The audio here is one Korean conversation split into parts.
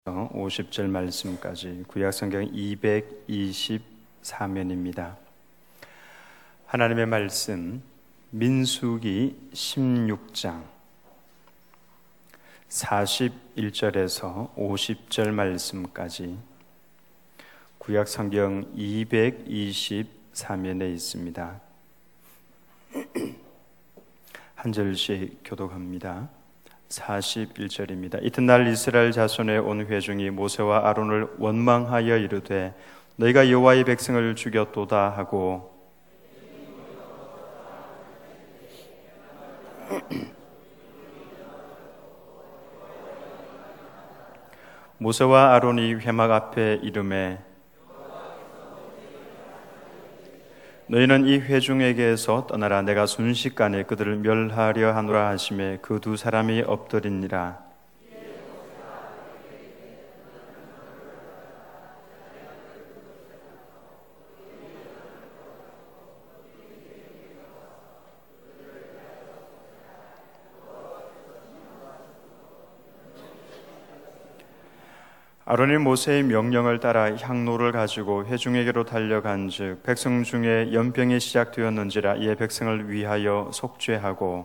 50절 말씀까지 구약성경 224면입니다. 하나님의 말씀 민수기 16장 41절에서 50절 말씀까지 구약성경 224면에 있습니다. 한 절씩 교독합니다. 41절입니다. 이튿날 이스라엘 자손의 온 회중이 모세와 아론을 원망하여 이르되 너희가 여호와의 백성을 죽였도다 하고 모세와 아론이 회막 앞에 이르매 너희는 이 회중에게서 떠나라. 내가 순식간에 그들을 멸하려 하노라 하시매 그 두 사람이 엎드리니라. 아론이 모세의 명령을 따라 향로를 가지고 회중에게로 달려간즉 백성 중에 연병이 시작되었는지라 이에 백성을 위하여 속죄하고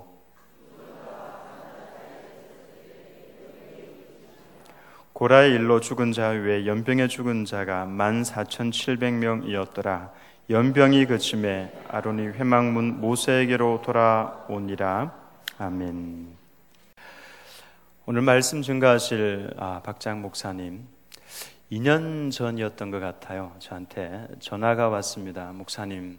고라의 일로 죽은 자 외에 연병에 죽은 자가 14,700명이었더라. 연병이 그침에 아론이 회막문 모세에게로 돌아오니라. 아멘. 오늘 말씀 증거하실 박장 목사님 2년 전이었던 것 같아요. 저한테 전화가 왔습니다. 목사님,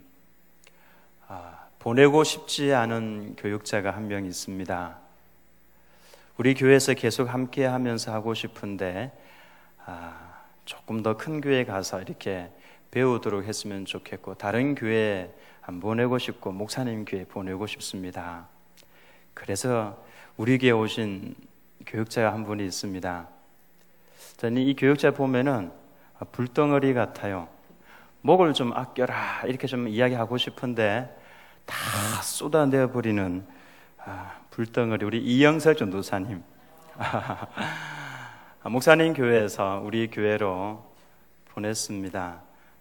보내고 싶지 않은 교육자가 한 명 있습니다. 우리 교회에서 계속 함께 하면서 하고 싶은데 조금 더 큰 교회 가서 이렇게 배우도록 했으면 좋겠고 다른 교회에 안 보내고 싶고 목사님 교회 보내고 싶습니다. 그래서 우리 교회에 오신 교육자가 한 분이 있습니다. 저는 이 교육자 보면은 불덩어리 같아요. 목을 좀 아껴라 이렇게 좀 이야기하고 싶은데 다 쏟아내 버리는 불덩어리. 우리 이영석 전도사님 목사님 교회에서 우리 교회로 보냈습니다.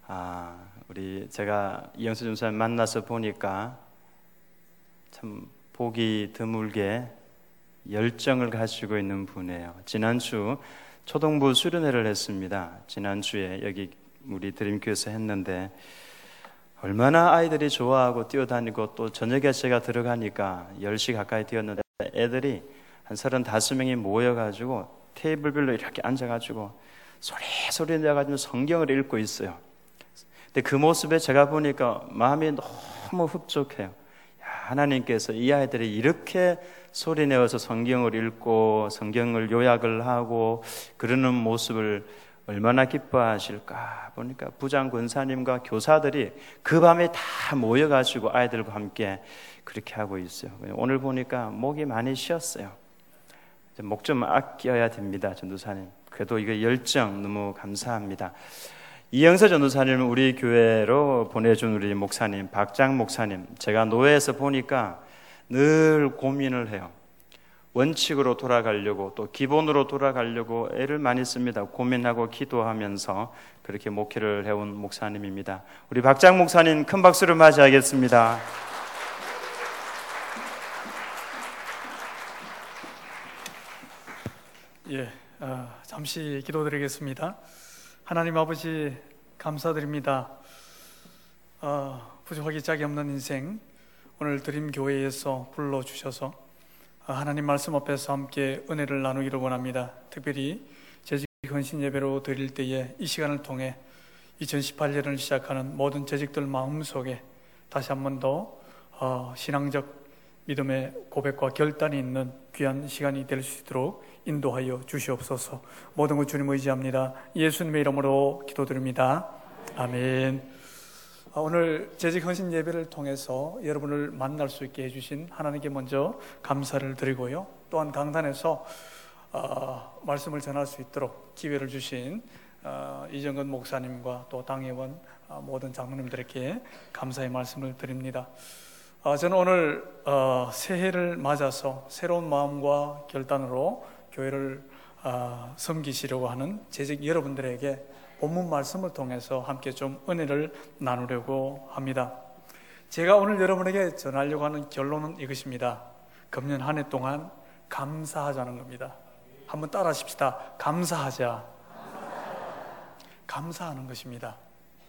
제가 이영석 전도사님 만나서 보니까 참 보기 드물게 열정을 가지고 있는 분이에요. 지난주 초등부 수련회를 했습니다. 지난주에 여기 우리 드림교회에서 했는데 얼마나 아이들이 좋아하고 뛰어다니고 또 저녁에 제가 들어가니까 10시 가까이 뛰었는데 애들이 한 35명이 모여가지고 테이블별로 이렇게 앉아가지고 소리 내가지고 성경을 읽고 있어요. 근데 그 모습에 제가 보니까 마음이 너무 흡족해요. 하나님께서 이 아이들이 이렇게 소리내어서 성경을 읽고 성경을 요약을 하고 그러는 모습을 얼마나 기뻐하실까 보니까 부장 권사님과 교사들이 그 밤에 다 모여가지고 아이들과 함께 그렇게 하고 있어요. 오늘 보니까 목이 많이 쉬었어요. 목 좀 아껴야 됩니다, 전도사님. 그래도 이거 열정 너무 감사합니다. 이영서 전도사님은 우리 교회로 보내준 우리 목사님 박장 목사님, 제가 노회에서 보니까 늘 고민을 해요. 원칙으로 돌아가려고 또 기본으로 돌아가려고 애를 많이 씁니다. 고민하고 기도하면서 그렇게 목회를 해온 목사님입니다. 우리 박장 목사님 큰 박수로 맞이하겠습니다. 잠시 기도드리겠습니다. 하나님 아버지 감사드립니다. 부족하기 짝이 없는 인생 오늘 드림교회에서 불러주셔서 하나님 말씀 앞에서 함께 은혜를 나누기를 원합니다. 특별히 재직 헌신 예배로 드릴 때에 이 시간을 통해 2018년을 시작하는 모든 재직들 마음속에 다시 한 번 더 신앙적 믿음의 고백과 결단이 있는 귀한 시간이 될 수 있도록 인도하여 주시옵소서. 모든 것 주님 의지합니다. 예수님의 이름으로 기도드립니다. 아멘. 오늘 재직 헌신 예배를 통해서 여러분을 만날 수 있게 해주신 하나님께 먼저 감사를 드리고요. 또한 강단에서 말씀을 전할 수 있도록 기회를 주신 이정근 목사님과 또 당회원 모든 장로님들에게 감사의 말씀을 드립니다. 저는 오늘 새해를 맞아서 새로운 마음과 결단으로 교회를 섬기시려고 하는 재직 여러분들에게 본문 말씀을 통해서 함께 좀 은혜를 나누려고 합니다. 제가 오늘 여러분에게 전하려고 하는 결론은 이것입니다. 금년 한 해 동안 감사하자는 겁니다. 한번 따라 하십시다. 감사하자. 감사하는 것입니다.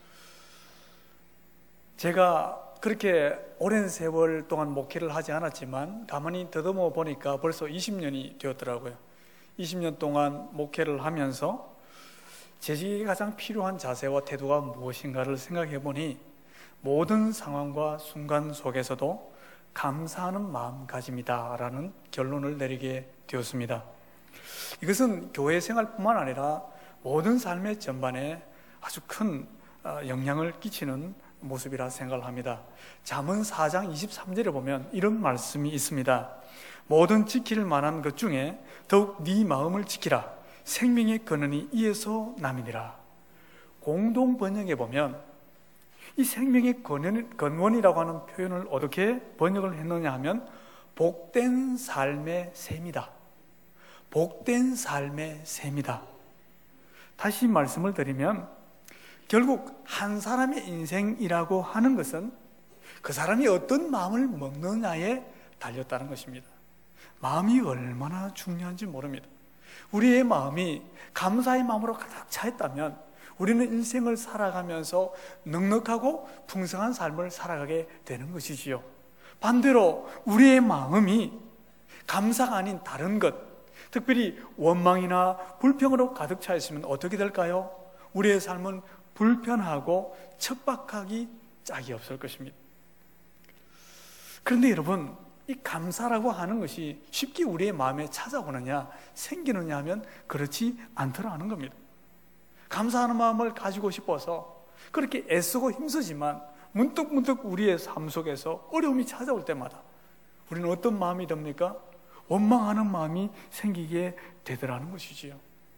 제가 그렇게 오랜 세월 동안 목회를 하지 않았지만 가만히 더듬어 보니까 벌써 20년이 되었더라고요. 20년 동안 목회를 하면서 재직에 가장 필요한 자세와 태도가 무엇인가를 생각해 보니 모든 상황과 순간 속에서도 감사하는 마음가짐이다라는 결론을 내리게 되었습니다. 이것은 교회 생활뿐만 아니라 모든 삶의 전반에 아주 큰 영향을 끼치는 모습이라 생각을 합니다. 잠언 4장 23절에 보면 이런 말씀이 있습니다. 모든 지킬 만한 것 중에 더욱 네 마음을 지키라. 생명의 근원이 이에서 남이니라. 공동 번역에 보면 이 생명의 근원이라고 하는 표현을 어떻게 번역을 했느냐 하면 복된 삶의 셈이다. 복된 삶의 셈이다. 다시 말씀을 드리면 결국 한 사람의 인생이라고 하는 것은 그 사람이 어떤 마음을 먹느냐에 달렸다는 것입니다. 마음이 얼마나 중요한지 모릅니다. 우리의 마음이 감사의 마음으로 가득 차 있다면 우리는 인생을 살아가면서 넉넉하고 풍성한 삶을 살아가게 되는 것이지요. 반대로 우리의 마음이 감사가 아닌 다른 것, 특별히 원망이나 불평으로 가득 차 있으면 어떻게 될까요? 우리의 삶은 불편하고 척박하기 짝이 없을 것입니다. 그런데 여러분, 이 감사라고 하는 것이 쉽게 우리의 마음에 찾아오느냐, 생기느냐 하면 그렇지 않더라 하는 겁니다. 감사하는 마음을 가지고 싶어서 그렇게 애쓰고 힘쓰지만 문득문득 우리의 삶 속에서 어려움이 찾아올 때마다 우리는 어떤 마음이 듭니까? 원망하는 마음이 생기게 되더라는 것이지요.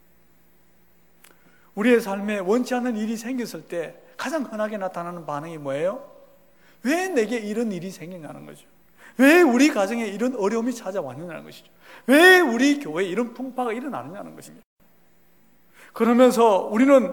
우리의 삶에 원치 않는 일이 생겼을 때 가장 흔하게 나타나는 반응이 뭐예요? 왜 내게 이런 일이 생기냐는 거죠. 왜 우리 가정에 이런 어려움이 찾아왔느냐는 것이죠. 왜 우리 교회에 이런 풍파가 일어나느냐는 것입니다. 그러면서 우리는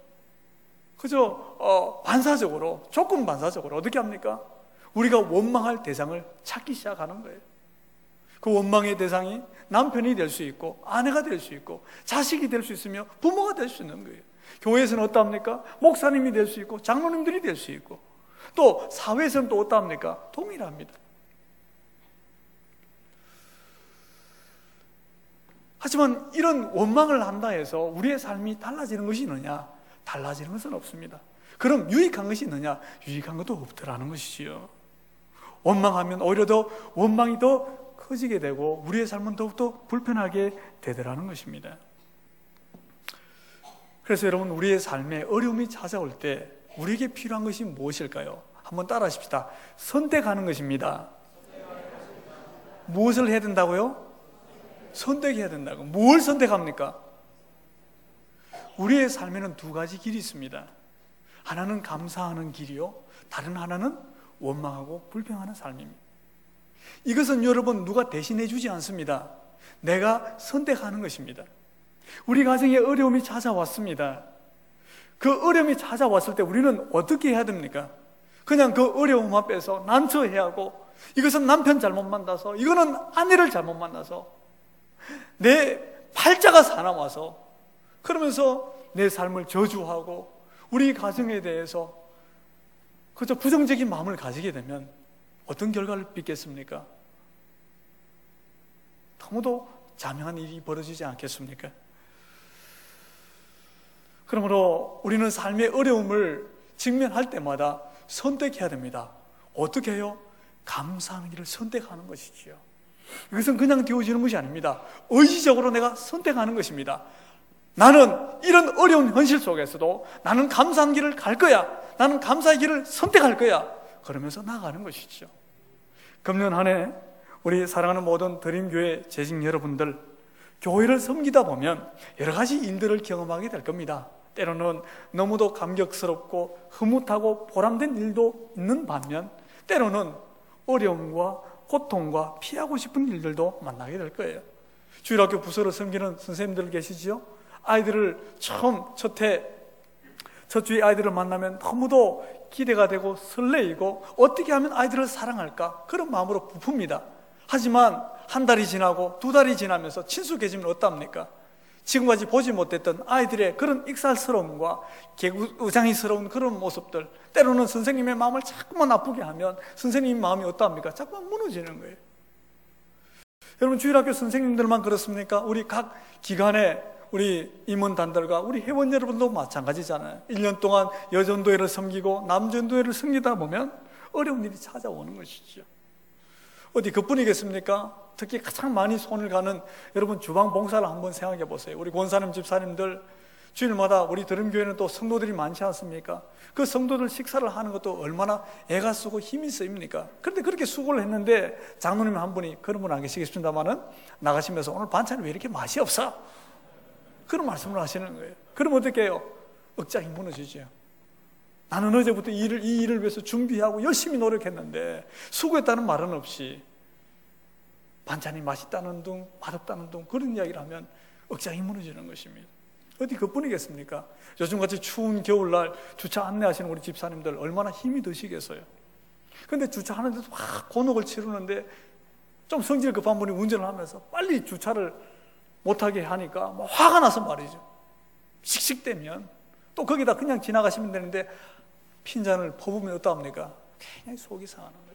그저 반사적으로, 조금 반사적으로 어떻게 합니까? 우리가 원망할 대상을 찾기 시작하는 거예요. 그 원망의 대상이 남편이 될 수 있고 아내가 될 수 있고 자식이 될 수 있으며 부모가 될 수 있는 거예요. 교회에서는 어떠합니까? 목사님이 될 수 있고 장로님들이 될 수 있고 또 사회에서는 또 어떠합니까? 동일합니다. 하지만 이런 원망을 한다 해서 우리의 삶이 달라지는 것이 있느냐? 달라지는 것은 없습니다. 그럼 유익한 것이 있느냐? 유익한 것도 없더라는 것이지요. 원망하면 오히려 더 원망이 더 커지게 되고 우리의 삶은 더욱더 불편하게 되더라는 것입니다. 그래서 여러분, 우리의 삶에 어려움이 찾아올 때 우리에게 필요한 것이 무엇일까요? 한번 따라 하십시다. 선택하는 것입니다. 무엇을 해야 된다고요? 선택해야 된다고. 뭘 선택합니까? 우리의 삶에는 두 가지 길이 있습니다. 하나는 감사하는 길이요, 다른 하나는 원망하고 불평하는 삶입니다. 이것은 여러분 누가 대신해 주지 않습니다. 내가 선택하는 것입니다. 우리 가정에 어려움이 찾아왔습니다. 그 어려움이 찾아왔을 때 우리는 어떻게 해야 됩니까? 그냥 그 어려움 앞에서 난처해야 하고, 이것은 남편 잘못 만나서, 이거는 아내를 잘못 만나서, 내 팔자가 사나워서, 그러면서 내 삶을 저주하고 우리 가정에 대해서 그저 부정적인 마음을 가지게 되면 어떤 결과를 빚겠습니까? 너무도 자명한 일이 벌어지지 않겠습니까? 그러므로 우리는 삶의 어려움을 직면할 때마다 선택해야 됩니다. 어떻게 해요? 감사하는 길을 선택하는 것이지요. 이것은 그냥 되어지는 것이 아닙니다. 의지적으로 내가 선택하는 것입니다. 나는 이런 어려운 현실 속에서도 나는 감사한 길을 갈 거야. 나는 감사의 길을 선택할 거야. 그러면서 나아가는 것이죠. 금년 한 해 우리 사랑하는 모든 드림교회 재직 여러분들, 교회를 섬기다 보면 여러 가지 일들을 경험하게 될 겁니다. 때로는 너무도 감격스럽고 흐뭇하고 보람된 일도 있는 반면 때로는 어려움과 고통과 피하고 싶은 일들도 만나게 될 거예요. 주일학교 부서를 섬기는 선생님들 계시지요? 아이들을 첫 주에 아이들을 만나면 너무도 기대가 되고 설레이고 어떻게 하면 아이들을 사랑할까? 그런 마음으로 부풉니다. 하지만 한 달이 지나고 두 달이 지나면서 친숙해지면 어떻습니까? 지금까지 보지 못했던 아이들의 그런 익살스러움과 개구장이스러운 그런 모습들, 때로는 선생님의 마음을 자꾸만 아프게 하면 선생님 마음이 어떠합니까? 자꾸만 무너지는 거예요. 여러분, 주일학교 선생님들만 그렇습니까? 우리 각 기관의 우리 임원단들과 우리 회원 여러분도 마찬가지잖아요. 1년 동안 여전도회를 섬기고 남전도회를 섬기다 보면 어려운 일이 찾아오는 것이죠. 어디 그뿐이겠습니까? 특히 가장 많이 손을 가는 여러분 주방 봉사를 한번 생각해 보세요. 우리 권사님 집사님들 주일마다 우리 드림교회는 또 성도들이 많지 않습니까? 그 성도들 식사를 하는 것도 얼마나 애가 쓰고 힘이 쓰입니까? 그런데 그렇게 수고를 했는데 장로님 한 분이 그런 분 안 계시겠습니다만은 나가시면서 오늘 반찬이 왜 이렇게 맛이 없어? 그런 말씀을 하시는 거예요. 그럼 어떻게 해요? 억장이 무너지죠. 나는 어제부터 이 일을 위해서 준비하고 열심히 노력했는데 수고했다는 말은 없이 반찬이 맛있다는 둥 맛없다는 둥 그런 이야기를 하면 억장이 무너지는 것입니다. 어디 그뿐이겠습니까? 요즘같이 추운 겨울날 주차 안내하시는 우리 집사님들 얼마나 힘이 드시겠어요? 그런데 주차하는데도 막 곤혹을 치르는데 좀 성질 급한 분이 운전을 하면서 빨리 주차를 못하게 하니까 뭐 화가 나서 말이죠. 씩씩대면 또 거기다 그냥 지나가시면 되는데 핀잔을 퍼부으면 어떡합니까? 굉장히 속이 상하는 거예요.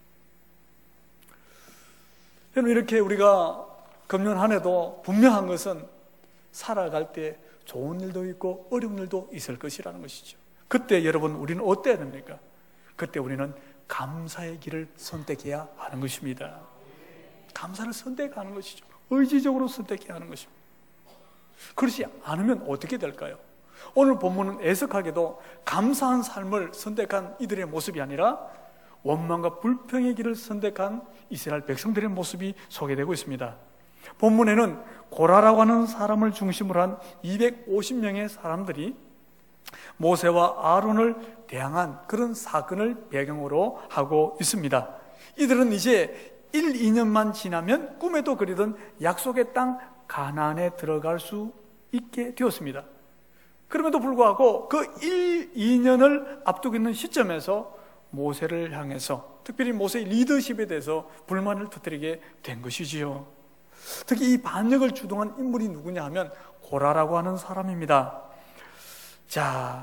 여러분, 이렇게 우리가 금년 한 해도 분명한 것은 살아갈 때 좋은 일도 있고 어려운 일도 있을 것이라는 것이죠. 그때 여러분 우리는 어때야 됩니까? 그때 우리는 감사의 길을 선택해야 하는 것입니다. 감사를 선택하는 것이죠. 의지적으로 선택해야 하는 것입니다. 그렇지 않으면 어떻게 될까요? 오늘 본문은 애석하게도 감사한 삶을 선택한 이들의 모습이 아니라 원망과 불평의 길을 선택한 이스라엘 백성들의 모습이 소개되고 있습니다. 본문에는 고라라고 하는 사람을 중심으로 한 250명의 사람들이 모세와 아론을 대항한 그런 사건을 배경으로 하고 있습니다. 이들은 이제 1, 2년만 지나면 꿈에도 그리던 약속의 땅 가나안에 들어갈 수 있게 되었습니다. 그럼에도 불구하고 그 1, 2년을 앞두고 있는 시점에서 모세를 향해서 특별히 모세의 리더십에 대해서 불만을 터뜨리게 된 것이지요. 특히 이 반역을 주동한 인물이 누구냐 하면 고라라고 하는 사람입니다. 자,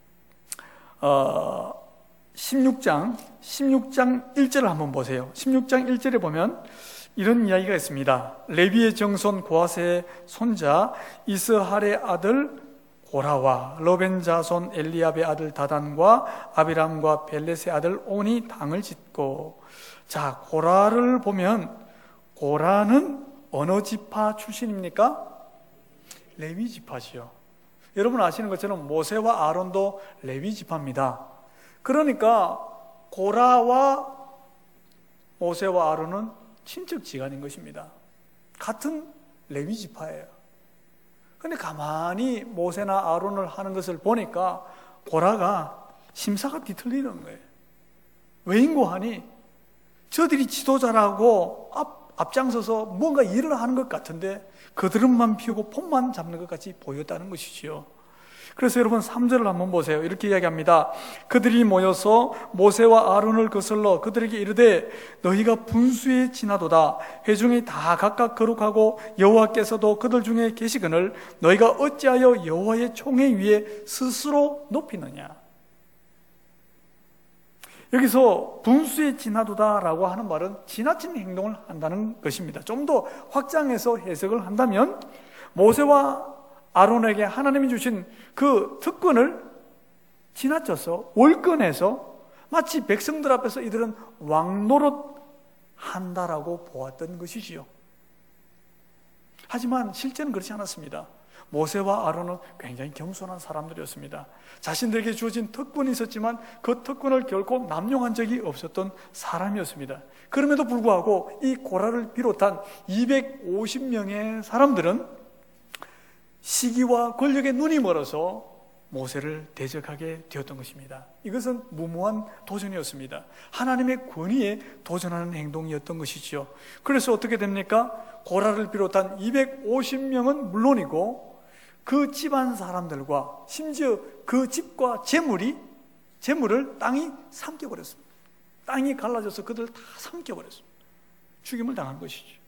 16장 1절을 한번 보세요. 16장 1절에 보면 이런 이야기가 있습니다. 레위의 정손 고하세의 손자 이스할의 아들 고라와 러벤 자손 엘리압의 아들 다단과 아비람과 벨렛의 아들 온이 당을 짓고, 자, 고라를 보면 고라는 어느 지파 출신입니까? 레위 지파지요. 여러분 아시는 것처럼 모세와 아론도 레위 지파입니다. 그러니까 고라와 모세와 아론은 친척지간인 것입니다. 같은 레위 지파예요. 그런데 가만히 모세나 아론을 하는 것을 보니까 고라가 심사가 뒤틀리는 거예요. 왜인고 하니 저들이 지도자라고 앞장서서 뭔가 일을 하는 것 같은데 그들만 피우고 폼만 잡는 것 같이 보였다는 것이지요. 그래서 여러분 3절을 한번 보세요. 이렇게 이야기합니다. 그들이 모여서 모세와 아론을 거슬러 그들에게 이르되 너희가 분수에 지나도다. 회중이 다 각각 거룩하고 여호와께서도 그들 중에 계시거늘 너희가 어찌하여 여호와의 총회 위에 스스로 높이느냐. 여기서 분수에 지나도다라고 하는 말은 지나친 행동을 한다는 것입니다. 좀 더 확장해서 해석을 한다면 모세와 아론에게 하나님이 주신 그 특권을 지나쳐서 월권해서 마치 백성들 앞에서 이들은 왕노릇 한다라고 보았던 것이지요. 하지만 실제는 그렇지 않았습니다. 모세와 아론은 굉장히 겸손한 사람들이었습니다. 자신들에게 주어진 특권이 있었지만 그 특권을 결코 남용한 적이 없었던 사람이었습니다. 그럼에도 불구하고 이 고라를 비롯한 250명의 사람들은 시기와 권력에 눈이 멀어서 모세를 대적하게 되었던 것입니다. 이것은 무모한 도전이었습니다. 하나님의 권위에 도전하는 행동이었던 것이지요. 그래서 어떻게 됩니까? 고라를 비롯한 250명은 물론이고 그 집안 사람들과 심지어 그 집과 재물을 땅이 삼켜버렸습니다. 땅이 갈라져서 그들 다 삼켜버렸습니다. 죽임을 당한 것이죠.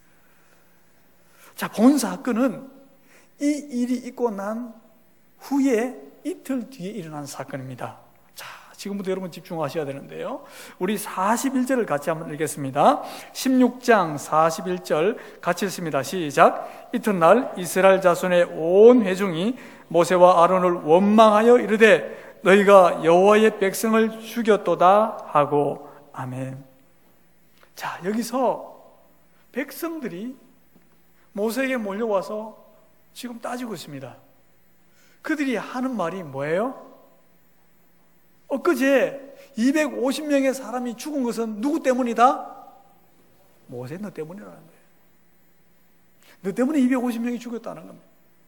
자, 본 사건은 이 일이 있고 난 후에 이틀 뒤에 일어난 사건입니다. 자, 지금부터 여러분 집중하셔야 되는데요. 우리 41절을 같이 한번 읽겠습니다. 16장 41절 같이 읽습니다. 시작. 이튿날 이스라엘 자손의 온 회중이 모세와 아론을 원망하여 이르되 너희가 여호와의 백성을 죽였도다 하고. 아멘. 자, 여기서 백성들이 모세에게 몰려와서 지금 따지고 있습니다. 그들이 하는 말이 뭐예요? 엊그제 250명의 사람이 죽은 것은 누구 때문이다? 모세 너 때문이라는 거예요. 너 때문에 250명이 죽었다는 겁니다.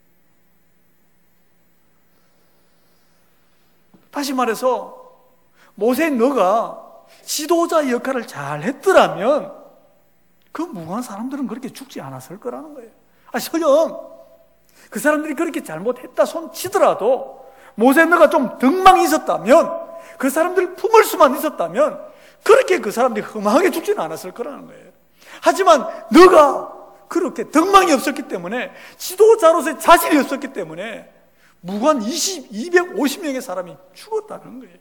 다시 말해서 모세 너가 지도자 역할을 잘 했더라면 그 무고한 사람들은 그렇게 죽지 않았을 거라는 거예요. 설령 그 사람들이 그렇게 잘못했다 손 치더라도 모세 너가 좀 덕망이 있었다면, 그 사람들 품을 수만 있었다면 그렇게 그 사람들이 흠하게 죽지는 않았을 거라는 거예요. 하지만 너가 그렇게 덕망이 없었기 때문에, 지도자로서의 자질이 없었기 때문에 무고한 250명의 사람이 죽었다는 거예요.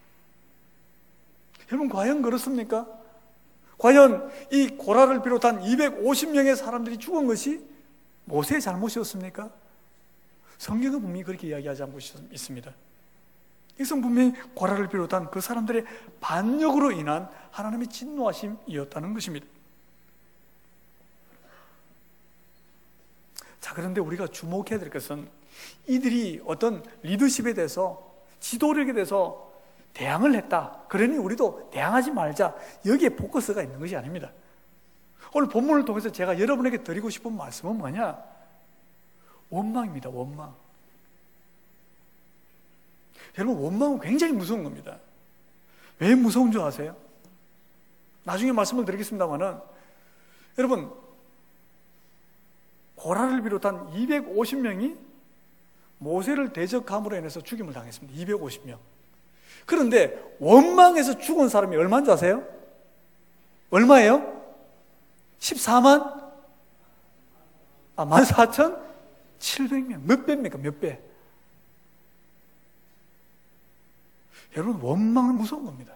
여러분, 과연 그렇습니까? 과연 이 고라를 비롯한 250명의 사람들이 죽은 것이 모세의 잘못이었습니까? 성경은 분명히 그렇게 이야기하지 않고 있습니다. 이것은 분명히 고라를 비롯한 그 사람들의 반역으로 인한 하나님의 진노하심이었다는 것입니다. 자, 그런데 우리가 주목해야 될 것은 이들이 어떤 리더십에 대해서, 지도력에 대해서 대항을 했다, 그러니 우리도 대항하지 말자, 여기에 포커스가 있는 것이 아닙니다. 오늘 본문을 통해서 제가 여러분에게 드리고 싶은 말씀은 뭐냐? 원망입니다. 원망. 여러분, 원망은 굉장히 무서운 겁니다. 왜 무서운 줄 아세요? 나중에 말씀을 드리겠습니다만은, 여러분, 고라를 비롯한 250명이 모세를 대적함으로 인해서 죽임을 당했습니다. 250명. 그런데 원망에서 죽은 사람이 얼마인 줄 아세요? 얼마예요? 14만? 14,700명. 몇 배입니까? 몇 배? 여러분, 원망은 무서운 겁니다.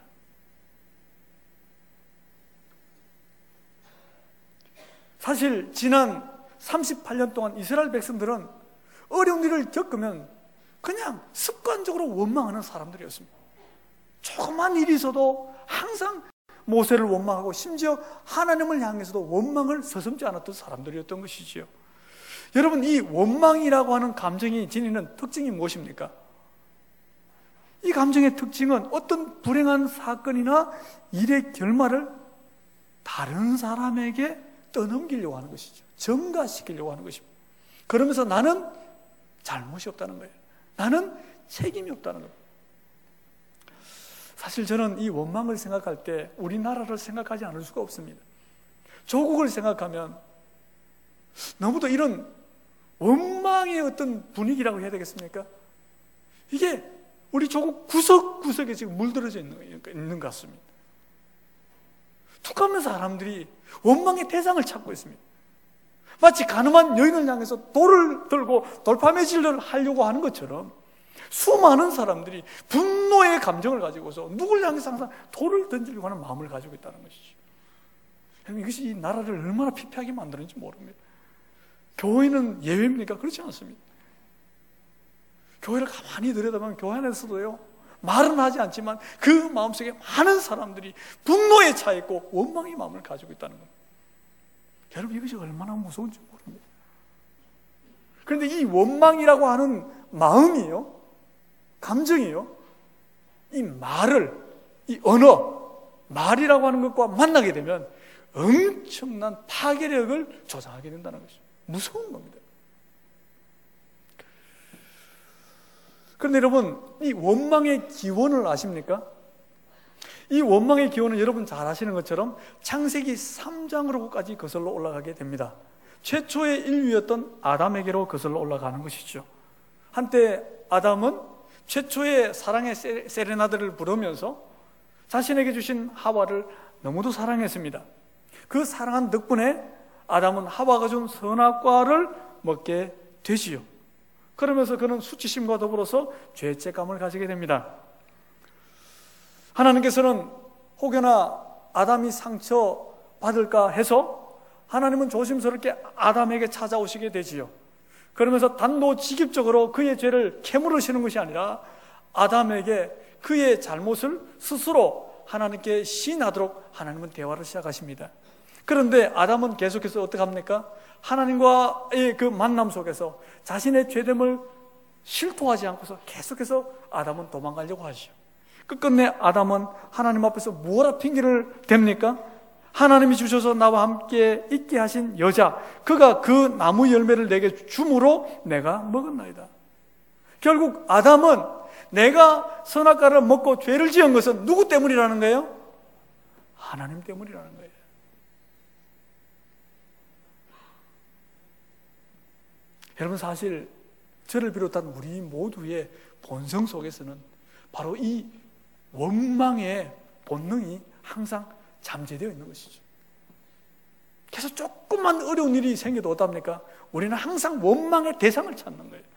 사실 지난 38년 동안 이스라엘 백성들은 어려운 일을 겪으면 그냥 습관적으로 원망하는 사람들이었습니다. 조그만 일이 있어도 항상 모세를 원망하고, 심지어 하나님을 향해서도 원망을 서슴지 않았던 사람들이었던 것이지요. 여러분, 이 원망이라고 하는 감정이 지니는 특징이 무엇입니까? 이 감정의 특징은 어떤 불행한 사건이나 일의 결말을 다른 사람에게 떠넘기려고 하는 것이죠. 전가시키려고 하는 것입니다. 그러면서 나는 잘못이 없다는 거예요. 나는 책임이 없다는 거예요. 사실 저는 이 원망을 생각할 때 우리나라를 생각하지 않을 수가 없습니다. 조국을 생각하면 너무도 이런 원망의 어떤 분위기라고 해야 되겠습니까? 이게 우리 조국 구석구석에 지금 물들어져 있는 것 같습니다. 툭하면 사람들이 원망의 대상을 찾고 있습니다. 마치 가늠한 여인을 향해서 돌을 들고 돌파매질을 하려고 하는 것처럼 수많은 사람들이 분노의 감정을 가지고서 누굴 향해서 항상 돌을 던지려고 하는 마음을 가지고 있다는 것이죠. 이것이 이 나라를 얼마나 피폐하게 만드는지 모릅니다. 교회는 예외입니까? 그렇지 않습니다. 교회를 가만히 들여다보면 교회 안에서도요, 말은 하지 않지만 그 마음속에 많은 사람들이 분노에 차 있고 원망의 마음을 가지고 있다는 겁니다. 여러분, 이것이 얼마나 무서운지 모릅니다. 그런데 이 원망이라고 하는 마음이요, 감정이요, 이 말을, 이 언어, 말이라고 하는 것과 만나게 되면 엄청난 파괴력을 조장하게 된다는 것이죠. 무서운 겁니다. 그런데 여러분, 이 원망의 기원을 아십니까? 이 원망의 기원은 여러분 잘 아시는 것처럼 창세기 3장으로까지 거슬러 올라가게 됩니다. 최초의 인류였던 아담에게로 거슬러 올라가는 것이죠. 한때 아담은 최초의 사랑의 세레나데를 부르면서 자신에게 주신 하와를 너무도 사랑했습니다. 그 사랑한 덕분에 아담은 하와가 준 선악과를 먹게 되지요. 그러면서 그는 수치심과 더불어서 죄책감을 가지게 됩니다. 하나님께서는 혹여나 아담이 상처받을까 해서 하나님은 조심스럽게 아담에게 찾아오시게 되지요. 그러면서 단도직입적으로 그의 죄를 캐물으시는 것이 아니라 아담에게 그의 잘못을 스스로 하나님께 시인하도록 하나님은 대화를 시작하십니다. 그런데 아담은 계속해서 어떻게 합니까? 하나님과의 그 만남 속에서 자신의 죄됨을 실토하지 않고서 계속해서 아담은 도망가려고 하죠. 끝끝내 아담은 하나님 앞에서 뭐라 핑계를 댑니까? 하나님이 주셔서 나와 함께 있게 하신 여자, 그가 그 나무 열매를 내게 줌으로 내가 먹었나이다. 결국 아담은 내가 선악과를 먹고 죄를 지은 것은 누구 때문이라는 거예요? 하나님 때문이라는 거예요. 여러분, 사실 저를 비롯한 우리 모두의 본성 속에서는 바로 이 원망의 본능이 항상 잠재되어 있는 것이죠. 그래서 조금만 어려운 일이 생겨도 어떻습니까? 우리는 항상 원망의 대상을 찾는 거예요.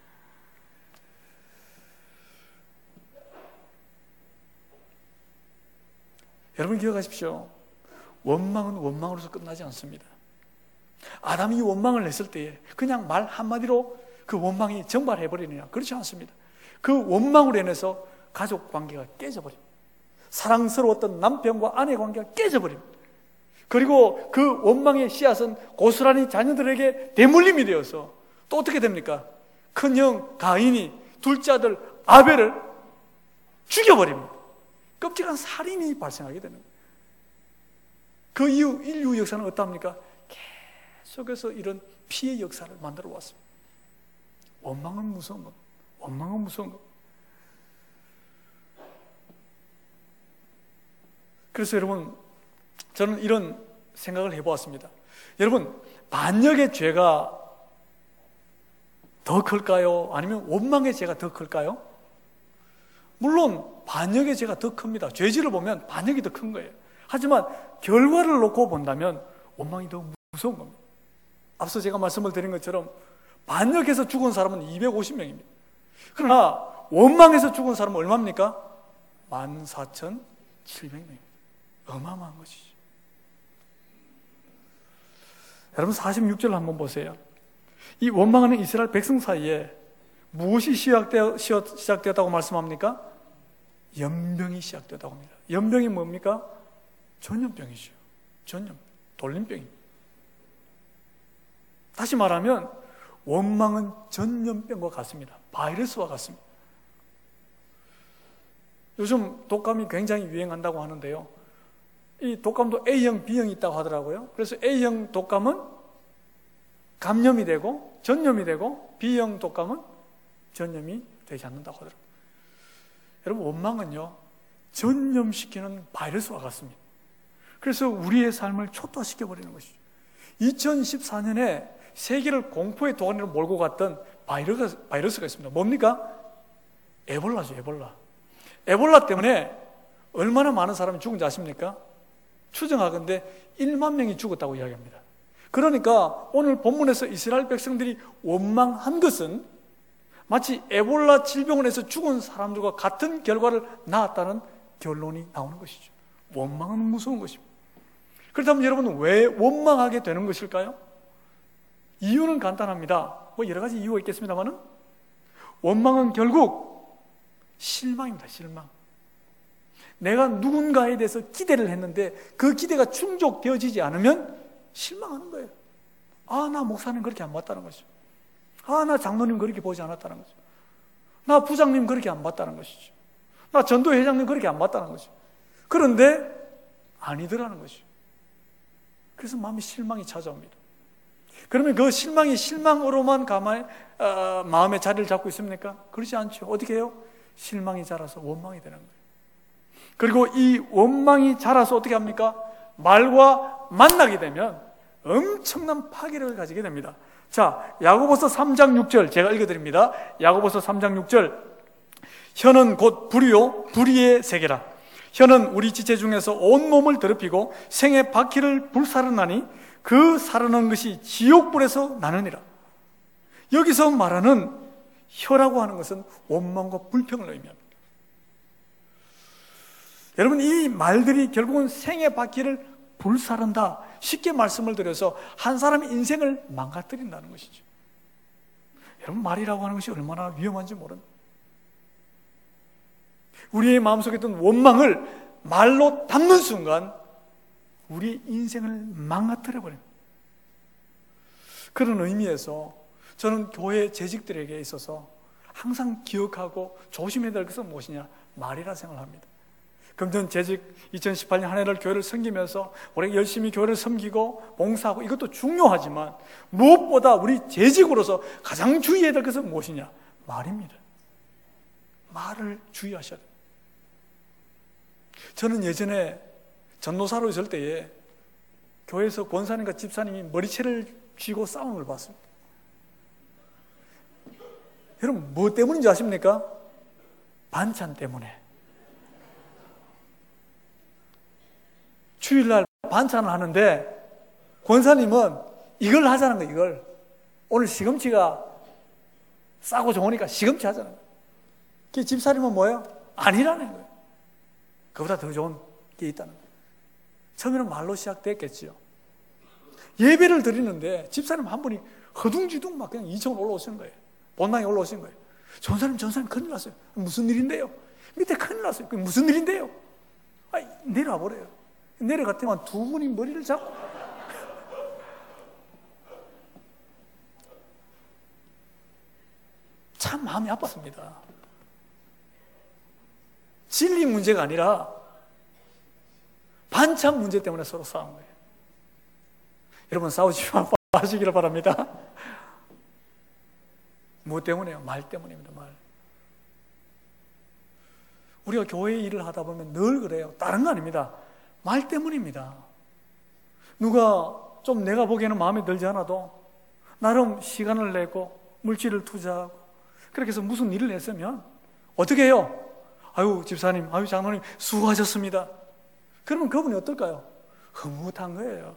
여러분 기억하십시오. 원망은 원망으로서 끝나지 않습니다. 아담이 원망을 냈을 때에 그냥 말 한마디로 그 원망이 증발해버리느냐? 그렇지 않습니다. 그 원망으로 인해서 가족 관계가 깨져버립니다. 사랑스러웠던 남편과 아내 관계가 깨져버립니다. 그리고 그 원망의 씨앗은 고스란히 자녀들에게 대물림이 되어서 또 어떻게 됩니까? 큰형 가인이 둘째 아들 아벨을 죽여버립니다. 끔찍한 살인이 발생하게 되는 거예요. 그 이후 인류 역사는 어떻습니까? 계속해서 이런 피해 역사를 만들어 왔습니다. 원망은 무서운 것. 원망은 무서운 것. 그래서 여러분, 저는 이런 생각을 해보았습니다. 여러분, 반역의 죄가 더 클까요? 아니면 원망의 죄가 더 클까요? 물론 반역의 죄가 더 큽니다. 죄질을 보면 반역이 더 큰 거예요. 하지만 결과를 놓고 본다면 원망이 더 무서운 겁니다. 앞서 제가 말씀을 드린 것처럼 반역해서 죽은 사람은 250명입니다. 그러나 원망해서 죽은 사람은 얼마입니까? 14,700명입니다. 어마어마한 것이죠. 여러분 46절 한번 보세요. 이 원망하는 이스라엘 백성 사이에 무엇이 시작되었다고 말씀합니까? 연병이 시작되었다고 합니다. 연병이 뭡니까? 전염병이죠. 전염, 돌림병입니다. 다시 말하면 원망은 전염병과 같습니다. 바이러스와 같습니다. 요즘 독감이 굉장히 유행한다고 하는데요. 이 독감도 A형, B형이 있다고 하더라고요. 그래서 A형 독감은 감염이 되고 전염이 되고 B형 독감은 전염이 되지 않는다고 하더라고요. 여러분, 원망은요, 전염시키는 바이러스와 같습니다. 그래서 우리의 삶을 초토화시켜버리는 것이죠. 2014년에 세계를 공포의 도가니로 몰고 갔던 바이러스가 있습니다. 뭡니까? 에볼라죠, 에볼라. 에볼라 때문에 얼마나 많은 사람이 죽은지 아십니까? 추정하건대 1만 명이 죽었다고 이야기합니다. 그러니까 오늘 본문에서 이스라엘 백성들이 원망한 것은 마치 에볼라 질병원에서 죽은 사람들과 같은 결과를 낳았다는 결론이 나오는 것이죠. 원망은 무서운 것입니다. 그렇다면 여러분은 왜 원망하게 되는 것일까요? 이유는 간단합니다. 뭐 여러 가지 이유가 있겠습니다만은 원망은 결국 실망입니다. 실망. 내가 누군가에 대해서 기대를 했는데 그 기대가 충족되어지지 않으면 실망하는 거예요. 아, 나 목사님 그렇게 안 봤다는 거죠. 아, 나 장로님 그렇게 보지 않았다는 거죠. 나 부장님 그렇게 안 봤다는 것이죠. 나 전도회장님 그렇게 안 봤다는 거죠. 그런데 아니더라는 것이죠. 그래서 마음이 실망이 찾아옵니다. 그러면 그 실망이 실망으로만 마음의 자리를 잡고 있습니까? 그렇지 않죠. 어떻게 해요? 실망이 자라서 원망이 되는 거예요. 그리고 이 원망이 자라서 어떻게 합니까? 말과 만나게 되면 엄청난 파괴력을 가지게 됩니다. 자, 야고보서 3장 6절 제가 읽어드립니다. 야고보서 3장 6절. 혀는 곧 불이요 불의의 세계라. 혀는 우리 지체 중에서 온 몸을 더럽히고 생의 바퀴를 불사르나니 그 사르는 것이 지옥불에서 나느니라. 여기서 말하는 혀라고 하는 것은 원망과 불평을 의미합니다. 여러분, 이 말들이 결국은 생의 바퀴를 불사른다. 쉽게 말씀을 드려서 한 사람의 인생을 망가뜨린다는 것이죠. 여러분, 말이라고 하는 것이 얼마나 위험한지 모릅니다. 우리의 마음속에 있던 원망을 말로 담는 순간 우리 인생을 망가뜨려버립니다. 그런 의미에서 저는 교회 재직들에게 있어서 항상 기억하고 조심해야 될 것은 무엇이냐? 말이라 생각합니다. 그럼 전 재직 2018년 한 해를 교회를 섬기면서 우리가 열심히 교회를 섬기고 봉사하고 이것도 중요하지만 무엇보다 우리 재직으로서 가장 주의해야 될 것은 무엇이냐? 말입니다. 말을 주의하셔야 돼요. 저는 예전에 전도사로 있을 때에 교회에서 권사님과 집사님이 머리채를 쥐고 싸우는 걸 봤습니다. 여러분, 뭐 때문인지 아십니까? 반찬 때문에. 주일날 반찬을 하는데 권사님은 이걸 하자는 거예요. 이걸 오늘 시금치가 싸고 좋으니까 시금치 하자는 거예요. 집사님은 뭐예요? 아니라는 거예요. 그보다 더 좋은 게 있다는 거예요. 처음에는 말로 시작됐겠지요. 예배를 드리는데 집사님 한 분이 허둥지둥 막 그냥 2층으로 올라오시는 거예요. 본당에 올라오신 거예요. 전사님 큰일 났어요. 무슨 일인데요? 밑에 큰일 났어요. 무슨 일인데요? 내려와 버려요. 내려갔더니 두 분이 머리를 잡고 참 마음이 아팠습니다. 진리 문제가 아니라 반찬 문제 때문에 서로 싸운 거예요. 여러분, 싸우지 마시기를 바랍니다. 뭐 때문에요? 말 때문입니다. 말. 우리가 교회 일을 하다 보면 늘 그래요. 다른 거 아닙니다. 말 때문입니다. 누가 좀 내가 보기에는 마음에 들지 않아도 나름 시간을 내고 물질을 투자하고 그렇게 해서 무슨 일을 했으면 어떻게 해요? 아유 집사님, 아유 장로님 수고하셨습니다. 그러면 그분이 어떨까요? 흐뭇한 거예요.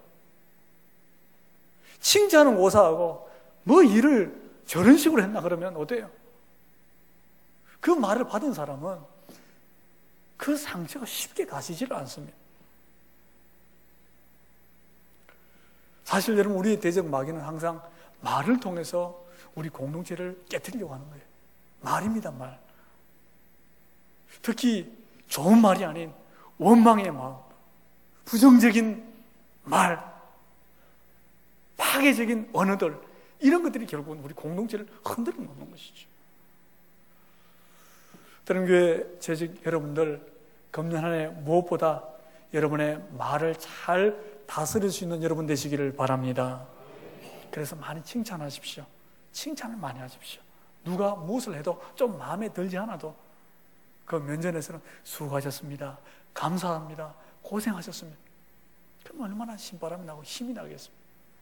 칭찬은 고사하고 뭐 일을 저런 식으로 했나 그러면 어때요? 그 말을 받은 사람은 그 상처가 쉽게 가시지를 않습니다. 사실 여러분, 우리의 대적 마귀는 항상 말을 통해서 우리 공동체를 깨트리려고 하는 거예요. 말입니다, 말. 특히 좋은 말이 아닌 원망의 마음, 부정적인 말, 파괴적인 언어들, 이런 것들이 결국은 우리 공동체를 흔들어 놓는 것이죠. 다른교회 재직 여러분들, 금년 한 해 무엇보다 여러분의 말을 잘 다스릴 수 있는 여러분 되시기를 바랍니다. 그래서 많이 칭찬하십시오. 칭찬을 많이 하십시오. 누가 무엇을 해도 좀 마음에 들지 않아도 그 면전에서는 수고하셨습니다, 감사합니다, 고생하셨습니다. 그럼 얼마나 신바람이 나고 힘이 나겠습니까?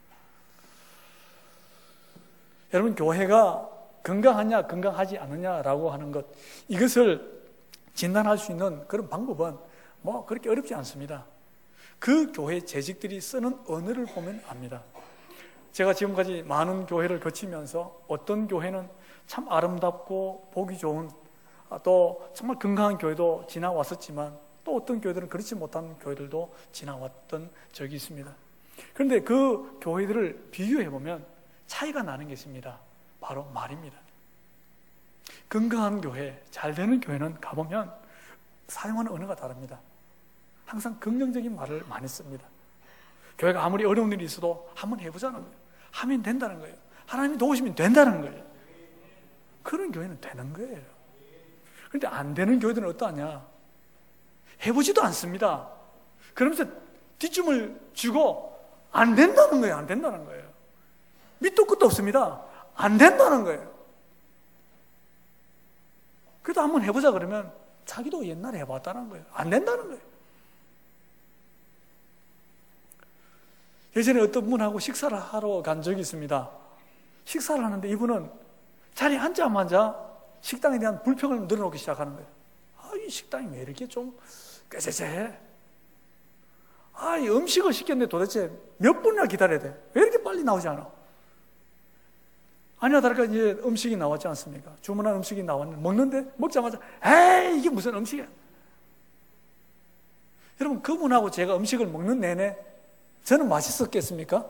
여러분, 교회가 건강하냐 건강하지 않느냐라고 하는 것, 이것을 진단할 수 있는 그런 방법은 뭐 그렇게 어렵지 않습니다. 그 교회 재직들이 쓰는 언어를 보면 압니다. 제가 지금까지 많은 교회를 거치면서 어떤 교회는 참 아름답고 보기 좋은, 또 정말 건강한 교회도 지나왔었지만 또 어떤 교회들은 그렇지 못한 교회들도 지나왔던 적이 있습니다. 그런데 그 교회들을 비교해보면 차이가 나는 게 있습니다. 바로 말입니다. 건강한 교회, 잘 되는 교회는 가보면 사용하는 언어가 다릅니다. 항상 긍정적인 말을 많이 씁니다. 교회가 아무리 어려운 일이 있어도 한번 해보자는 거예요. 하면 된다는 거예요. 하나님이 도우시면 된다는 거예요. 그런 교회는 되는 거예요. 그런데 안 되는 교회들은 어떠하냐? 해보지도 않습니다. 그러면서 뒷춤을 주고 안 된다는 거예요. 안 된다는 거예요. 밑도 끝도 없습니다. 안 된다는 거예요. 그래도 한번 해보자 그러면 자기도 옛날에 해봤다는 거예요. 안 된다는 거예요. 예전에 어떤 분하고 식사를 하러 간 적이 있습니다. 식사를 하는데 이분은 자리에 앉자마자 식당에 대한 불평을 늘어놓기 시작하는 거예요. 이 식당이 왜 이렇게 좀 꾀죄죄해? 이 음식을 시켰는데 도대체 몇 분이나 기다려야 돼? 왜 이렇게 빨리 나오지 않아? 아니야 다를까 이제 음식이 나왔지 않습니까? 주문한 음식이 나왔는데 먹는데 먹자마자 에이 이게 무슨 음식이야? 여러분 그분하고 제가 음식을 먹는 내내 저는 맛있었겠습니까?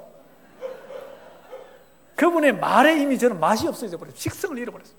그분의 말에 이미 저는 맛이 없어져 버렸어요. 식성을 잃어버렸어요.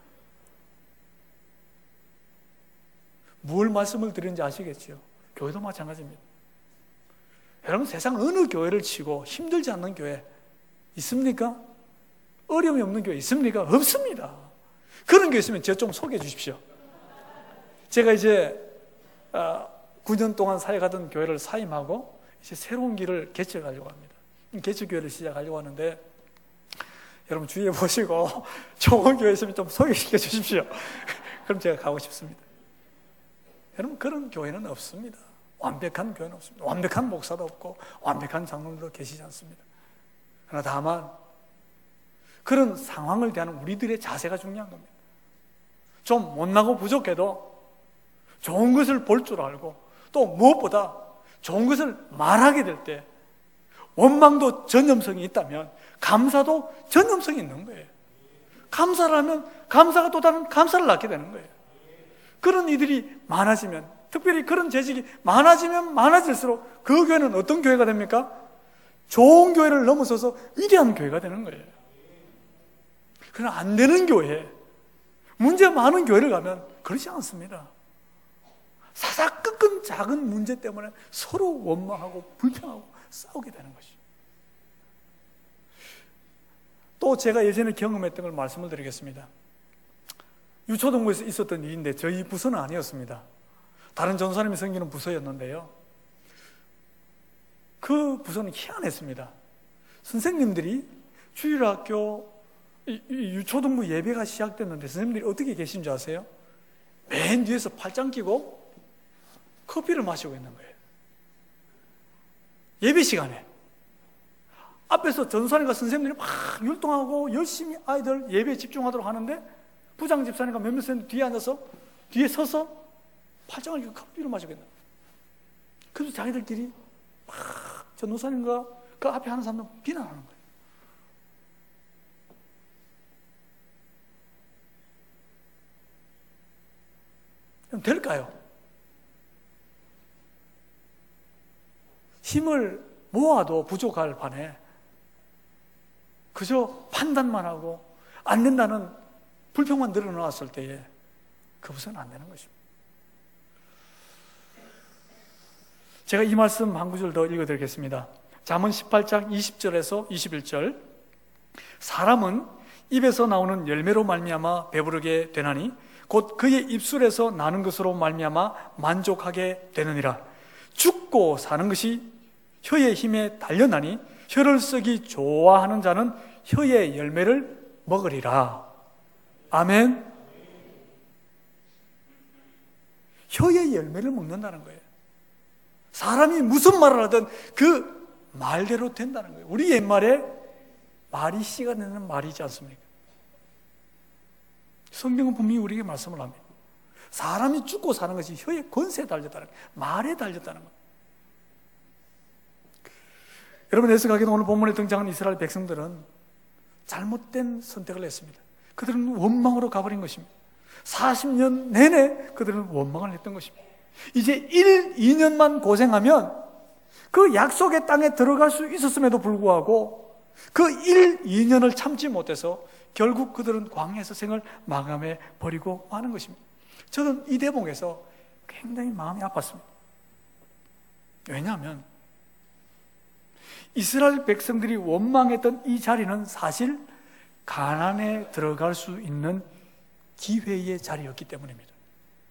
뭘 말씀을 드리는지 아시겠죠? 교회도 마찬가지입니다. 여러분 세상 어느 교회를 치고 힘들지 않는 교회 있습니까? 어려움이 없는 교회 있습니까? 없습니다. 그런 교회 있으면 저 좀 소개해 주십시오. 제가 이제 9년 동안 사역하던 교회를 사임하고 이제 새로운 길을 개척하려고 합니다. 개척교회를 시작하려고 하는데 여러분 주위에 보시고 좋은 교회 있으면 좀 소개시켜 주십시오. 그럼 제가 가고 싶습니다. 여러분 그런 교회는 없습니다. 완벽한 교회는 없습니다. 완벽한 목사도 없고 완벽한 장로님도 계시지 않습니다. 그러나 다만 그런 상황을 대하는 우리들의 자세가 중요한 겁니다. 좀 못나고 부족해도 좋은 것을 볼 줄 알고 또 무엇보다 좋은 것을 말하게 될 때 원망도 전염성이 있다면 감사도 전염성이 있는 거예요. 감사를 하면 감사가 또 다른 감사를 낳게 되는 거예요. 그런 이들이 많아지면, 특별히 그런 재직이 많아지면 많아질수록 그 교회는 어떤 교회가 됩니까? 좋은 교회를 넘어서서 위대한 교회가 되는 거예요. 그러나 안 되는 교회, 문제 많은 교회를 가면 그렇지 않습니다. 사사건건 작은 문제 때문에 서로 원망하고 불평하고 싸우게 되는 것이죠. 또 제가 예전에 경험했던 걸 말씀을 드리겠습니다. 유초동부에서 있었던 일인데 저희 부서는 아니었습니다. 다른 전사님이 섬기는 부서였는데요. 그 부서는 희한했습니다. 선생님들이 주일학교 유초동부 예배가 시작됐는데 선생님들이 어떻게 계신 줄 아세요? 맨 뒤에서 팔짱 끼고 커피를 마시고 있는 거예요. 예배 시간에 앞에서 전사님과 선생님들이 막 율동하고 열심히 아이들 예배에 집중하도록 하는데 부장 집사님과 몇몇 선생님 뒤에 앉아서 뒤에 서서 팔짱을 끼고 커피를 마시고 있는 거예요. 그래서 자기들끼리 막 전도사님과 그 앞에 하는 사람들 비난하는 거예요. 그럼 될까요? 힘을 모아도 부족할 판에 그저 판단만 하고 안 된다는 불평만 늘어나왔을 때에 그것은 안 되는 것입니다. 제가 이 말씀 한 구절 더 읽어드리겠습니다. 잠언 18장 20절에서 21절. 사람은 입에서 나오는 열매로 말미암아 배부르게 되나니 곧 그의 입술에서 나는 것으로 말미암아 만족하게 되느니라. 죽고 사는 것이 혀의 힘에 달려나니 혀를 쓰기 좋아하는 자는 혀의 열매를 먹으리라. 아멘. 혀의 열매를 먹는다는 거예요. 사람이 무슨 말을 하든 그 말대로 된다는 거예요. 우리 옛말에 말이 씨가 되는 말이지 않습니까? 성경은 분명히 우리에게 말씀을 합니다. 사람이 죽고 사는 것이 혀의 권세에 달렸다는 거예요. 말에 달렸다는 거예요. 여러분, 에스가기도 오늘 본문에 등장한 이스라엘 백성들은 잘못된 선택을 했습니다. 그들은 원망으로 가버린 것입니다. 40년 내내 그들은 원망을 했던 것입니다. 이제 1, 2년만 고생하면 그 약속의 땅에 들어갈 수 있었음에도 불구하고 그 1, 2년을 참지 못해서 결국 그들은 광야에서 생을 마감해 버리고 마는 것입니다. 저는 이 대목에서 굉장히 마음이 아팠습니다. 왜냐하면 이스라엘 백성들이 원망했던 이 자리는 사실 가나안에 들어갈 수 있는 기회의 자리였기 때문입니다.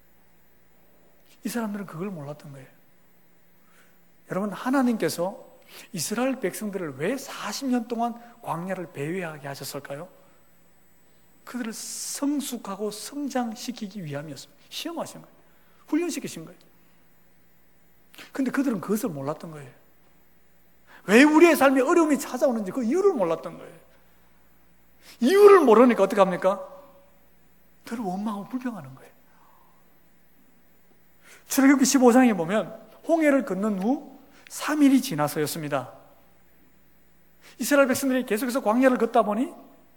이 사람들은 그걸 몰랐던 거예요. 여러분, 하나님께서 이스라엘 백성들을 왜 40년 동안 광야를 배회하게 하셨을까요? 그들을 성숙하고 성장시키기 위함이었습니다. 시험하신 거예요. 훈련시키신 거예요. 근데 그들은 그것을 몰랐던 거예요. 왜 우리의 삶에 어려움이 찾아오는지 그 이유를 몰랐던 거예요. 이유를 모르니까 어떻게 합니까? 늘 원망하고 불평하는 거예요. 출애굽기 15장에 보면 홍해를 건넌 후 3일이 지나서였습니다. 이스라엘 백성들이 계속해서 광야를 걷다 보니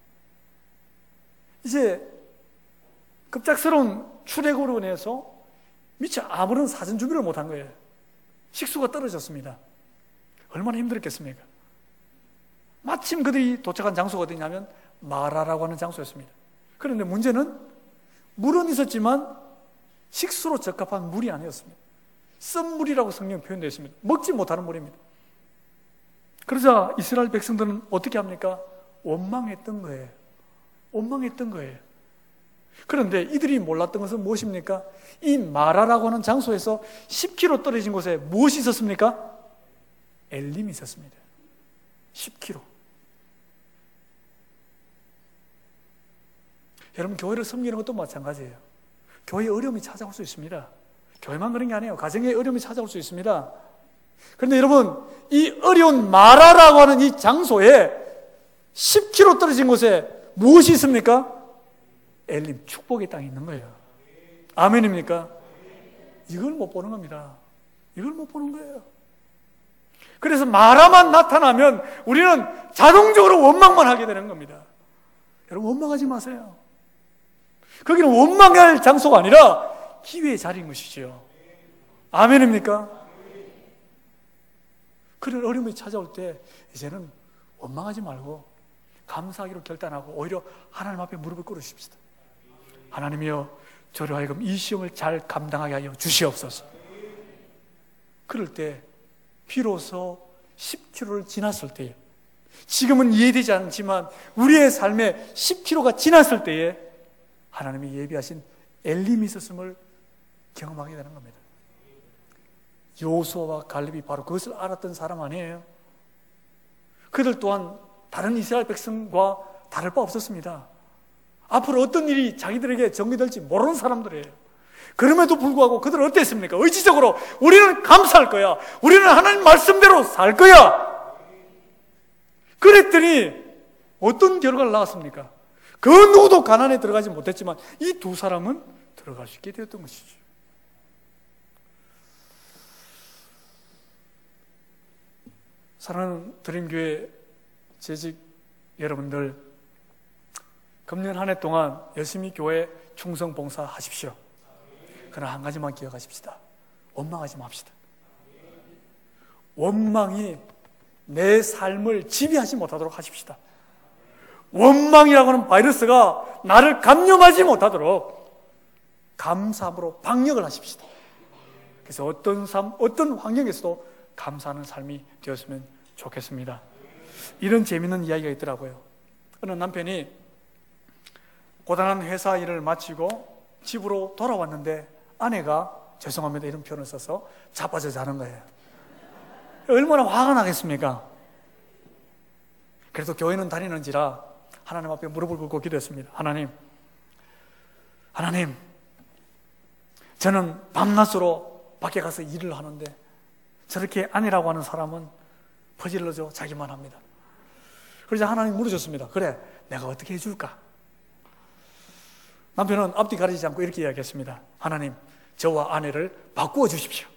이제 급작스러운 출애굽으로 인해서 미처 아무런 사전 준비를 못한 거예요. 식수가 떨어졌습니다. 얼마나 힘들었겠습니까? 마침 그들이 도착한 장소가 어디냐면 마라라고 하는 장소였습니다. 그런데 문제는 물은 있었지만 식수로 적합한 물이 아니었습니다. 쓴물이라고 성경 표현되어 있습니다. 먹지 못하는 물입니다. 그러자 이스라엘 백성들은 어떻게 합니까? 원망했던 거예요. 원망했던 거예요. 그런데 이들이 몰랐던 것은 무엇입니까? 이 마라라고 하는 장소에서 10km 떨어진 곳에 무엇이 있었습니까? 엘림이 있었습니다. 10km. 여러분, 교회를 섬기는 것도 마찬가지예요. 교회에 어려움이 찾아올 수 있습니다. 교회만 그런 게 아니에요. 가정에 어려움이 찾아올 수 있습니다. 그런데 여러분, 이 어려운 마라라고 하는 이 장소에 10km 떨어진 곳에 무엇이 있습니까? 엘림, 축복의 땅이 있는 거예요. 아멘입니까? 이걸 못 보는 겁니다. 이걸 못 보는 거예요. 그래서 마라만 나타나면 우리는 자동적으로 원망만 하게 되는 겁니다. 여러분, 원망하지 마세요. 거기는 원망할 장소가 아니라 기회의 자리인 것이죠. 아멘입니까? 그런 어려움이 찾아올 때 이제는 원망하지 말고 감사하기로 결단하고 오히려 하나님 앞에 무릎을 꿇으십시다. 하나님이여, 저를 하여금 이 시험을 잘 감당하게 하여 주시옵소서. 그럴 때 비로소 10km를 지났을 때에, 지금은 이해되지 않지만 우리의 삶에 10km가 지났을 때에 하나님이 예비하신 엘림이 있었음을 경험하게 되는 겁니다. 여호수아와 갈렙이 바로 그것을 알았던 사람 아니에요? 그들 또한 다른 이스라엘 백성과 다를 바 없었습니다. 앞으로 어떤 일이 자기들에게 전개될지 모르는 사람들이에요. 그럼에도 불구하고 그들은 어땠습니까? 의지적으로 우리는 감사할 거야. 우리는 하나님 말씀대로 살 거야. 그랬더니 어떤 결과를 나왔습니까? 그 누구도 가나안에 들어가지 못했지만 이 두 사람은 들어갈 수 있게 되었던 것이죠. 사랑하는 드림교회 재직 여러분들, 금년 한 해 동안 열심히 교회 충성 봉사하십시오. 그러나 한 가지만 기억하십시다. 원망하지 맙시다. 원망이 내 삶을 지배하지 못하도록 하십시다. 원망이라고 하는 바이러스가 나를 감염하지 못하도록 감사함으로 방역을 하십시다. 그래서 어떤 환경에서도 감사하는 삶이 되었으면 좋겠습니다. 이런 재미있는 이야기가 있더라고요. 어느 남편이 고단한 회사 일을 마치고 집으로 돌아왔는데 아내가, 죄송합니다 이런 표현을 써서, 자빠져 자는 거예요. 얼마나 화가 나겠습니까? 그래도 교회는 다니는지라 하나님 앞에 무릎을 꿇고 기도했습니다. 하나님, 저는 밤낮으로 밖에 가서 일을 하는데 저렇게 아내라고 하는 사람은 퍼질러져 자기만 합니다. 그러자 하나님 물으셨습니다. 그래, 내가 어떻게 해줄까? 남편은 앞뒤 가리지 않고 이렇게 이야기했습니다. 하나님, 저와 아내를 바꾸어 주십시오.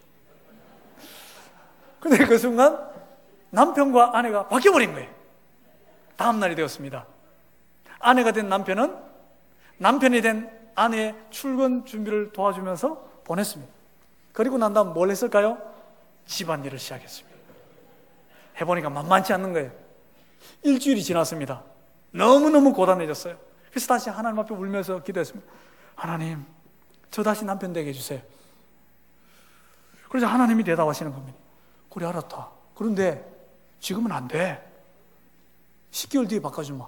근데 그 순간 남편과 아내가 바뀌어버린 거예요. 다음 날이 되었습니다. 아내가 된 남편은 남편이 된 아내의 출근 준비를 도와주면서 보냈습니다. 그리고 난 다음 뭘 했을까요? 집안일을 시작했습니다. 해보니까 만만치 않는 거예요. 일주일이 지났습니다. 너무너무 고단해졌어요. 그래서 다시 하나님 앞에 울면서 기도했습니다. 하나님, 저 다시 남편 되게 해주세요. 그래서 하나님이 대답하시는 겁니다. 그래, 알았다. 그런데 지금은 안 돼. 10개월 뒤에 바꿔주마.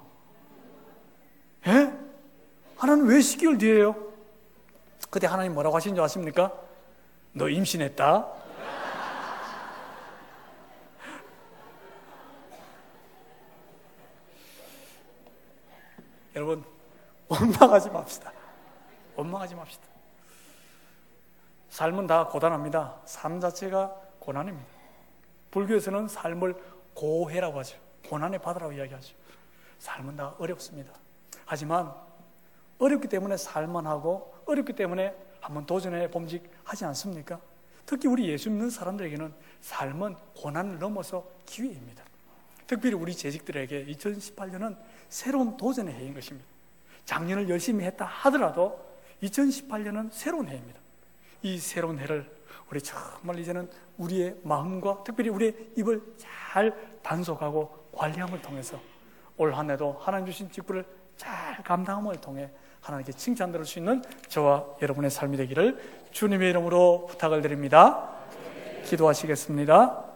예? 하나님 왜 10개월 뒤에요? 그때 하나님 뭐라고 하신 줄 아십니까? 너 임신했다. 원망하지 맙시다. 원망하지 맙시다. 삶은 다 고단합니다. 삶 자체가 고난입니다. 불교에서는 삶을 고해라고 하죠. 고난의 바다라고 이야기하죠. 삶은 다 어렵습니다. 하지만 어렵기 때문에 살만하고 어렵기 때문에 한번 도전해 봄직하지 않습니까? 특히 우리 예수 믿는 사람들에게는 삶은 고난을 넘어서 기회입니다. 특별히 우리 재직들에게 2018년은 새로운 도전의 해인 것입니다. 작년을 열심히 했다 하더라도 2018년은 새로운 해입니다. 이 새로운 해를 우리 정말 이제는 우리의 마음과 특별히 우리의 입을 잘 단속하고 관리함을 통해서 올 한 해도 하나님 주신 직분을 잘 감당함을 통해 하나님께 칭찬 들을 수 있는 저와 여러분의 삶이 되기를 주님의 이름으로 부탁을 드립니다. 기도하시겠습니다.